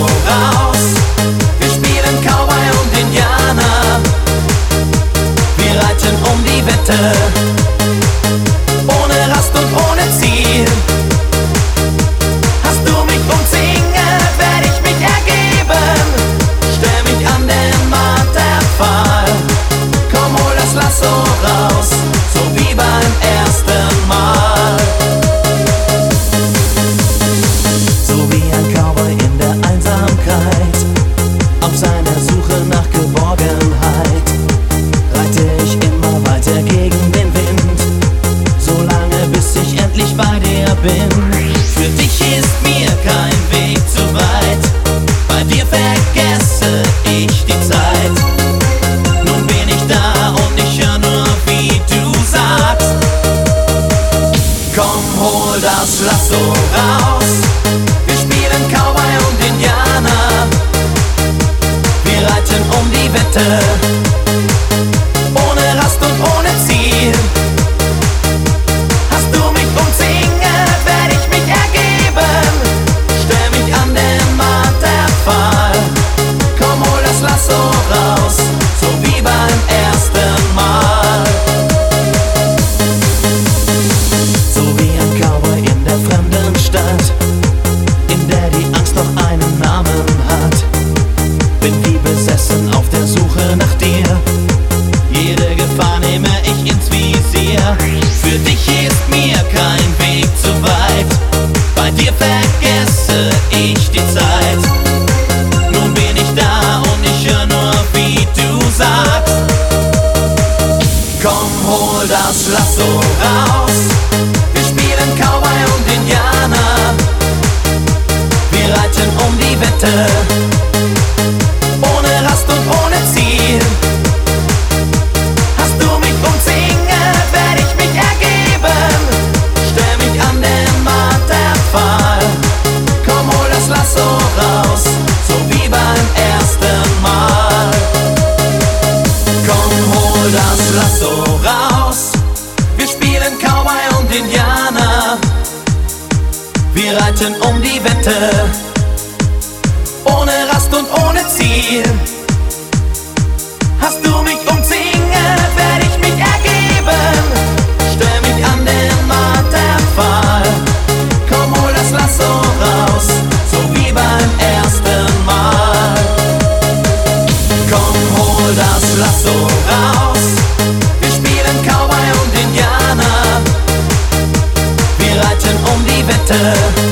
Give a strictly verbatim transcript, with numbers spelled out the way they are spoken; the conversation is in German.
raus. Wir spielen Cowboy und Indianer. Wir reiten um die Wette, ohne Rast und ohne Ziel. Hast du mich umzingelt, werd ich mich ergeben. Stell mich an den Marterpfahl. Komm, hol das Lasso raus, so wie beim ersten Mal. So wie ein Cowboy in der Einsamkeit, auf seiner Suche nach Geborgenheit, reite ich immer weiter gegen den Wind, solange bis ich endlich bei dir bin. Für dich ist mir kein Weg zu weit, bei dir vergesse ich die Zeit. Nun bin ich da und ich hör nur, wie du sagst: Komm, hol das Lasso raus. Wir spielen Cowboy und Indianer. Wir reiten um die Wette, ohne Rast und ohne Ziel. Hast du mich umzingelt, werd ich mich ergeben. Stell mich an den Marterpfahl. Komm, hol das Lasso raus, so wie beim ersten Mal. So wie ein Cowboy in der fremden Stadt, in der die Angst noch einen Namen hat. Bin wie besessen auf der Suche nach dir. Jede Gefahr nehme ich ins Visier. Für dich ist mir kein Weg zu weit, bei dir vergesse ich die Zeit. Nun bin ich da und ich hör nur, wie du sagst: Komm, hol das Lasso raus. Wir spielen Cowboy und Indianer. Wir reiten um die Wette, ohne Rast und ohne Ziel. Hast du mich umzingelt, werd ich mich ergeben. Stell mich an den Marterpfahl. Komm, hol das Lasso raus, so wie beim ersten Mal. Komm, hol das Lasso raus. Wir spielen Cowboy und Indianer. Wir reiten um die Wette, ohne Rast und ohne Ziel. Hast du mich umzingelt, werd ich mich ergeben. Stell mich an den Marterpfahl. Komm, hol das Lasso raus, so wie beim ersten Mal. Komm, hol das Lasso raus. Wir spielen Cowboy und Indianer. Wir reiten um die Wette,